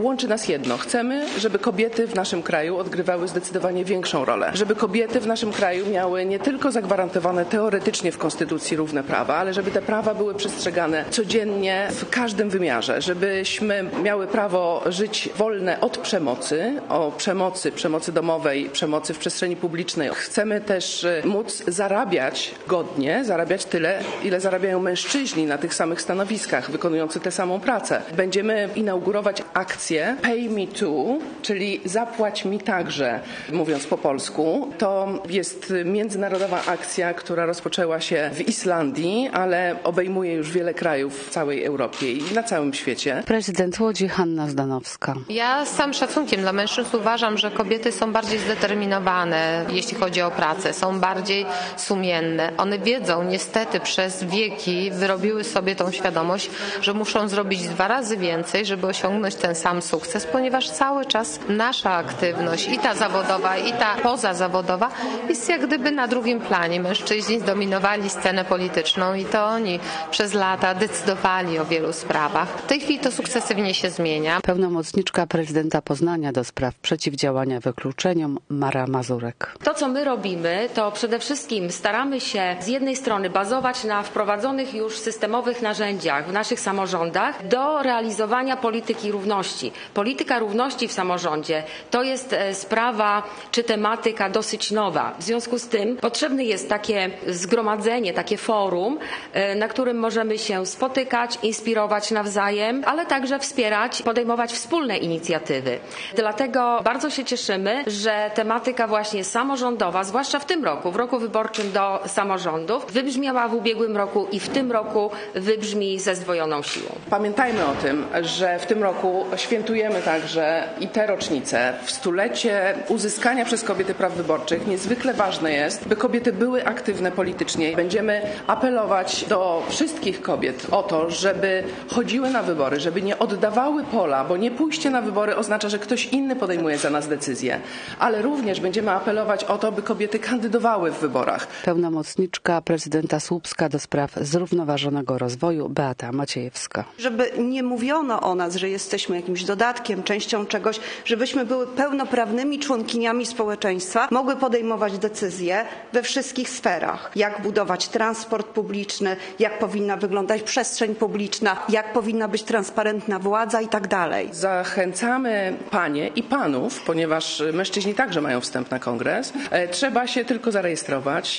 łączy nas jedno. Chcemy, żeby kobiety w naszym kraju odgrywały zdecydowanie większą rolę. Żeby kobiety w naszym kraju miały nie tylko zagwarantowane teoretycznie w Konstytucji równe prawa, ale żeby te prawa były przestrzegane codziennie w każdym wymiarze. Żebyśmy miały prawo żyć wolne od przemocy, przemocy domowej, przemocy w przestrzeni publicznej. Chcemy też móc zarabiać godnie, zarabiać tyle, ile zarabiają mężczyźni na tych samych stanowiskach, wykonujący tę samą pracę. Będziemy inaugurować akcję Pay Me Too, czyli zapłać mi także, mówiąc po polsku. To jest międzynarodowa akcja, która rozpoczęła się w Islandii, ale obejmuje już wiele krajów w całej Europie i na całym świecie. Prezydent Łodzi Hanna Zdanowska. Ja z całym szacunkiem dla mężczyzn uważam, że kobiety są bardziej zdeterminowane, jeśli chodzi o pracę, są bardziej sumienne. One wiedzą, niestety przez wieki wyrobiły sobie tą świadomość, że muszą zrobić 2 razy więcej, żeby osiągnąć ten sam sukces, ponieważ cały czas nasza aktywność, i ta zawodowa, i ta pozazawodowa, jest jak gdyby na drugim planie. Mężczyźni zdominowali scenę polityczną i to oni przez lata decydowali o wielu sprawach. W tej chwili to sukcesywnie się zmienia. Pełnomocniczka prezydenta Poznania do spraw przeciwdziałania wykluczeniom Mara Mazurek. To, co my robimy, to przede wszystkim staramy się z jednej strony bazować na wprowadzonych już systemowych narzędziach w naszych samorządach do realizowania polityki równości. Polityka równości w samorządzie to jest sprawa czy tematyka dosyć nowa. W związku z tym potrzebne jest takie zgromadzenie, takie forum, na którym możemy się spotykać, inspirować nawzajem, ale także wspierać, podejmować wspólne inicjatywy. Dlatego bardzo się cieszymy, że tematyka właśnie samorządowa, zwłaszcza w tym roku, w roku wyborczym do samorządów, wybrzmiała w ubiegłym roku i w tym roku wybrzmi ze zdwojoną siłą. Pamiętajmy o tym, że w tym roku świętujemy także i tę rocznicę. W 100-lecie uzyskania przez kobiety praw wyborczych niezwykle ważne jest, by kobiety były aktywne politycznie. Będziemy apelować do wszystkich kobiet o to, żeby chodziły na wybory, żeby nie oddawały pola, bo nie pójście na wybory oznacza, że ktoś inny podejmuje za nas decyzje, ale również będziemy apelować o to, by kobiety kandydowały w wyborach. Pełnomocniczka prezydenta Słupska do spraw zrównoważonego rozwoju Beata Maciejewska. Żeby nie mówiono o nas, że jesteśmy jakimś dodatkiem, częścią czegoś, żebyśmy były pełnoprawnymi członkiniami społeczeństwa, mogły podejmować decyzje we wszystkich sferach. Jak budować transport publiczny, jak powinna wyglądać przestrzeń publiczna, jak powinna być transparentna władza i tak dalej. Zachęcamy panie i panów, ponieważ mężczyźni także mają wstęp na kongres. Trzeba się tylko zarejestrować.